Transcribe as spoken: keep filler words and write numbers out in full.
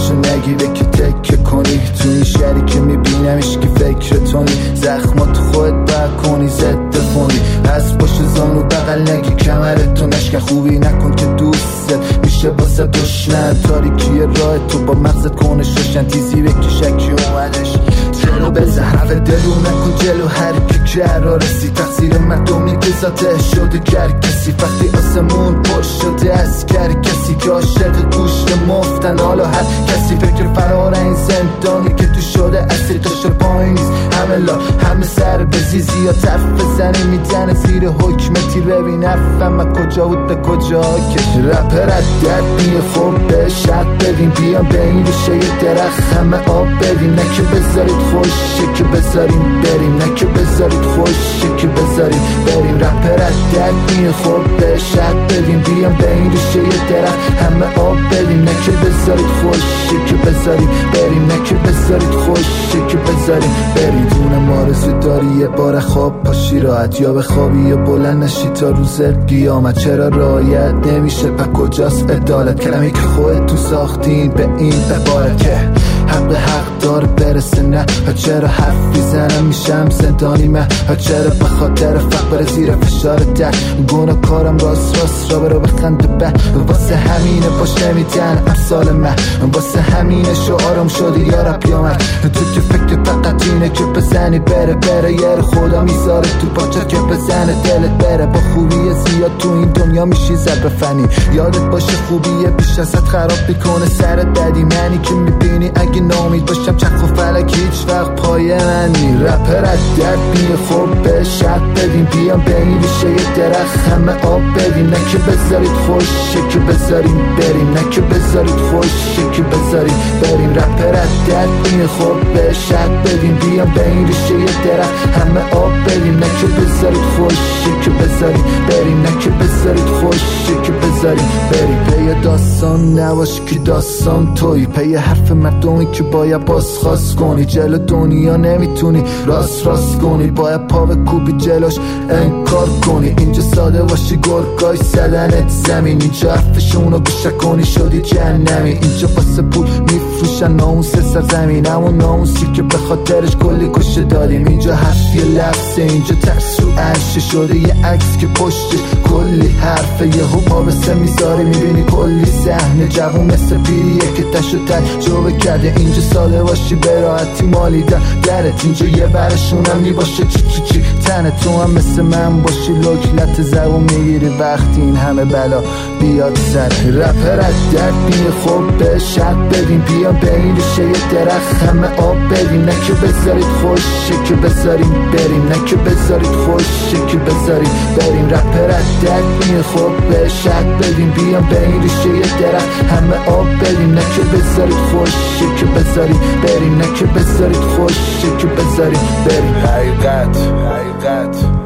دلشو نگیره که تکه کنی. تو این شهری که میبینمش که فکر تونی، زخمات خودت باید کنی ضد فونی. از پشت زانو بغل نگی کمرتو نشکن، خوبی نکن که دوستت میشه واسه دشمن. تاریکی راه تو با مغزت کنش روشن، تیزی بکی شکی اومدش جلو بزن. حرف دلو نکن جلو هر کی که رسی، تقصیر مردمی که ذاته شده گر کسی. وقتی آسمون پر شده از گر کسی که عاشق گوشت مفتن، حالا هر کسی فکر فرار این زندانی که تو شده اصیل تاش پایین نیست. همه لا همه سر بزیزی یا طرف بزنی میزنه زیر حکم تیر. ببین افهم کجا بود به کجا کش. رپر از درد میه خوب به شد ببین، بیان بین ریشه یه درخت همه آب بدیم. نه که بذارید خوشه که بذاریم بریم، نه که بذارید خوشه که بذاریم بریم. رپر از درد میه خوب به شد ببین، بیان بین ریشه یه درخت همه آب بدیم. نه که بذارید خوشه که بذاریم بریم، نه که بذارید خوشه که بذاریم بریم. دونه مارزو داری یه بار خواب پاشی راحت، یا به خوابی یا بلند نشی تا روز قیامت. چرا رعایت نمیشه پا کجاست عدالت؟ کلمی که خودت تو ساختین به این عبارت که حق حق داره برسه. نه چرا حرف میزنم میشم زندانی من، چرا به خاطر فقر بره زیر فشار ده گناه کارم راست راست را برو بخنده به. واسه همینه باش نمیدن امثال من، واسه همینه شعارم شدی یا رب یا من. تو که فکر فقط اینه که بزنی بره بره، یه رو خدا میذاره تو باچه که بزنه دلت بره. با خوبی زیاد تو این دنیا میشی زبر فنی، یادت باشه خوبیه بیش ازت خراب میکنه سرت بدی. منی که میبینی اگه نامید باشم چرخ و فلک هیچ وقت پای من نی. رپر از درد بیه خوب به شد ببین، بیان بین ریشه یه درخت همه آب بدیم. نه که بذارید خوشه که بذاریم بریم، نه که بذارید خوشه که بذاریم بریم. رپر از درد بیه خوب به شد ببین، بیان بین ریشه یه درخت همه آب بدیم. نه که بذارید خوشه که بذاریم بریم، نه که بذارید خوشه که بذاریم بریم. پی داستان نباش که داستان توی، پی حرف مردمی که باید بازخواست کنی. جلو دنیا نمیتونی راست راست کنی، باید پا به کوبی جلوش انکار کنی. اینجا ساده باشی گرگای سدنت زمین، اینجا حرفشونو گوشه کنی شدی جهنمی. اینجا واسه پول میفروشن ناموس سرزمین، همون ناموسی که به خاطرش کلی کشه دادیم. اینجا حرف یه لفظه، اینجا ترس رو عرشه شده یه عکس که پشتش کلی حرفه. یه هو پا بسه میذاره میبینی کلی صحنه، جوون مثل پیریه که تشو تجربه کرده. اینجا ساده باشی به راحتی مالی در درت، اینجا یه برشونم میباشه چی چی چی تنه. تو هم مثل من باشی لکلت زبون میگیری وقتی این همه بلا بیاد سر. رپر از درد بیه خوب به شد ببین، بیان بین ریشه یه درخت همه آب بدیم. نه که بذارید خوشه که بذاریم بریم، نه که بذارید خوشه که بذاریم بریم. رپر از درد بیه خوب به شد ببین، بیان بین ریشه یه درخت همه آب بدیم. نه که بذارید خوشه که بذاریم بریم، نه که بذارید خوشه که بذاریم بریم. حقیقت حقیقت